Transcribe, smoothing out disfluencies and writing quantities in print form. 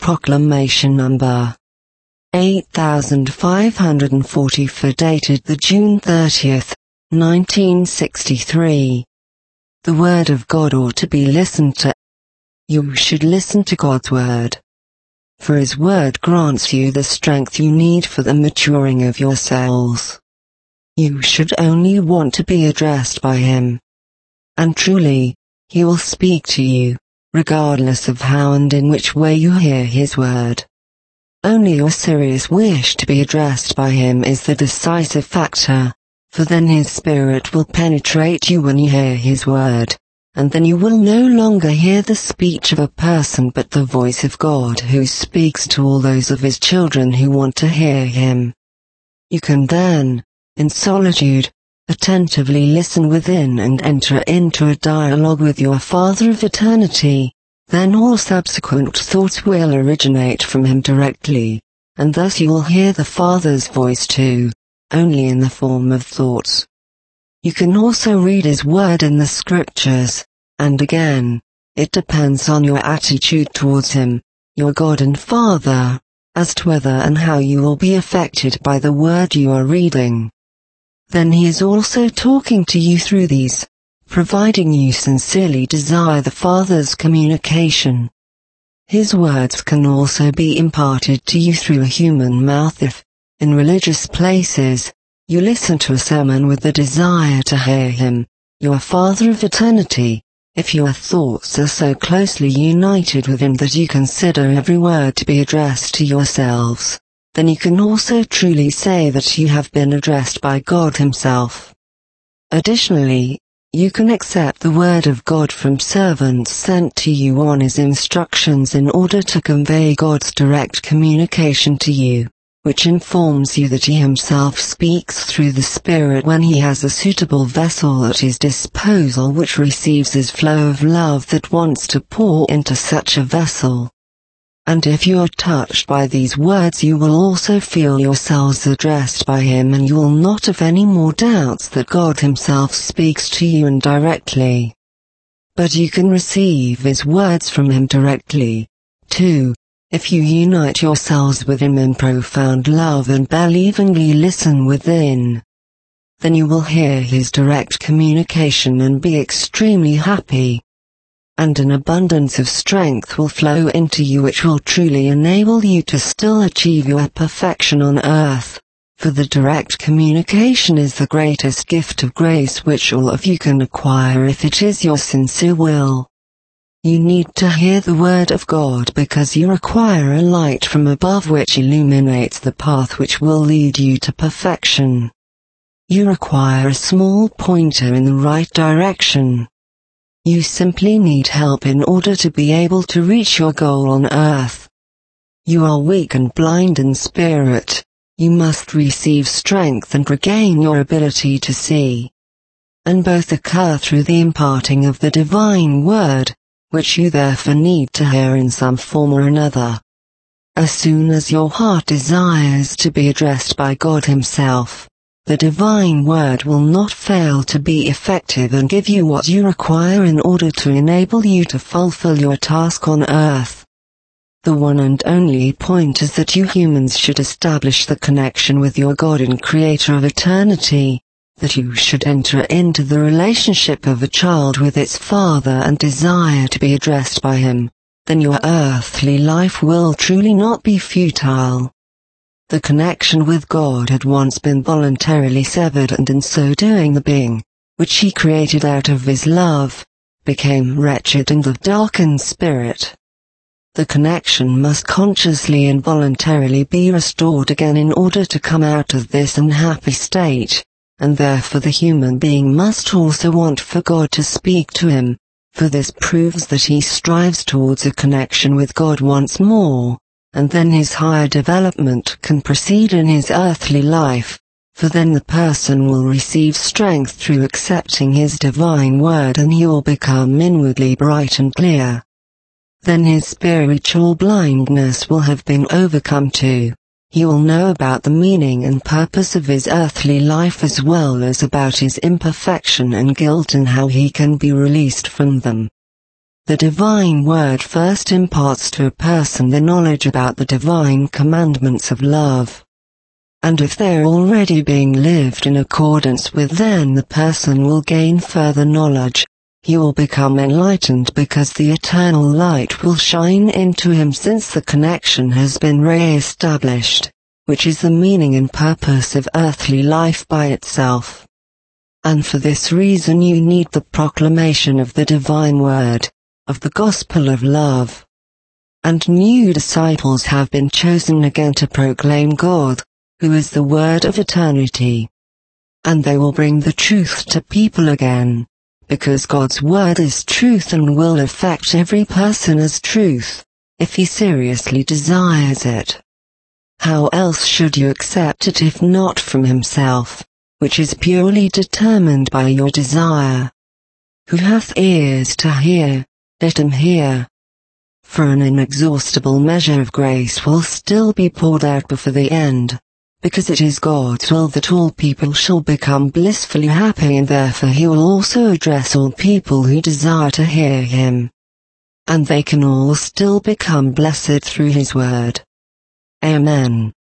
Proclamation Number 8544 dated the June 30th, 1963. The Word of God ought to be listened to. You should listen to God's Word. For His Word grants you the strength you need for the maturing of your souls. You should only want to be addressed by Him. And truly, He will speak to you, regardless of how and in which way you hear His Word. Only your serious wish to be addressed by Him is the decisive factor, for then His Spirit will penetrate you when you hear His Word, and then you will no longer hear the speech of a person but the voice of God who speaks to all those of His children who want to hear Him. You can then, in solitude, attentively listen within and enter into a dialogue with your Father of eternity. Then all subsequent thoughts will originate from Him directly, and thus you will hear the Father's voice too, only in the form of thoughts. You can also read His Word in the Scriptures, and again, it depends on your attitude towards Him, your God and Father, as to whether and how you will be affected by the Word you are reading. Then He is also talking to you through these, providing you sincerely desire the Father's communication. His words can also be imparted to you through a human mouth if, in religious places, you listen to a sermon with the desire to hear Him, your Father of eternity. If your thoughts are so closely united with Him that you consider every word to be addressed to yourselves, then you can also truly say that you have been addressed by God Himself. Additionally, you can accept the Word of God from servants sent to you on His instructions in order to convey God's direct communication to you, which informs you that He Himself speaks through the Spirit when He has a suitable vessel at His disposal which receives His flow of love that wants to pour into such a vessel. And if you are touched by these words, you will also feel yourselves addressed by Him, and you will not have any more doubts that God Himself speaks to you indirectly. But you can receive His words from Him directly, too, if you unite yourselves with Him in profound love and believingly listen within. Then you will hear His direct communication and be extremely happy. And an abundance of strength will flow into you which will truly enable you to still achieve your perfection on earth, for the direct communication is the greatest gift of grace which all of you can acquire if it is your sincere will. You need to hear the Word of God because you require a light from above which illuminates the path which will lead you to perfection. You require a small pointer in the right direction. You simply need help in order to be able to reach your goal on earth. You are weak and blind in spirit. You must receive strength and regain your ability to see. And both occur through the imparting of the divine word, which you therefore need to hear in some form or another. As soon as your heart desires to be addressed by God Himself, the divine word will not fail to be effective and give you what you require in order to enable you to fulfill your task on earth. The one and only point is that you humans should establish the connection with your God and Creator of eternity, that you should enter into the relationship of a child with its father and desire to be addressed by Him. Then your earthly life will truly not be futile. The connection with God had once been voluntarily severed, and in so doing the being, which He created out of His love, became wretched and of darkened spirit. The connection must consciously and voluntarily be restored again in order to come out of this unhappy state, and therefore the human being must also want for God to speak to him, for this proves that he strives towards a connection with God once more. And then his higher development can proceed in his earthly life, for then the person will receive strength through accepting His divine word, and he will become inwardly bright and clear. Then his spiritual blindness will have been overcome too. He will know about the meaning and purpose of his earthly life as well as about his imperfection and guilt and how he can be released from them. The divine word first imparts to a person the knowledge about the divine commandments of love. And if they are already being lived in accordance with, then the person will gain further knowledge. He will become enlightened because the eternal light will shine into him, since the connection has been re-established, which is the meaning and purpose of earthly life by itself. And for this reason you need the proclamation of the divine word, of the gospel of love. And new disciples have been chosen again to proclaim God, who is the word of eternity. And they will bring the truth to people again, because God's word is truth and will affect every person as truth, if he seriously desires it. How else should you accept it if not from himself, which is purely determined by your desire? Who hath ears to hear, let him hear. For an inexhaustible measure of grace will still be poured out before the end, because it is God's will that all people shall become blissfully happy, and therefore he will also address all people who desire to hear him. And they can all still become blessed through his word. Amen.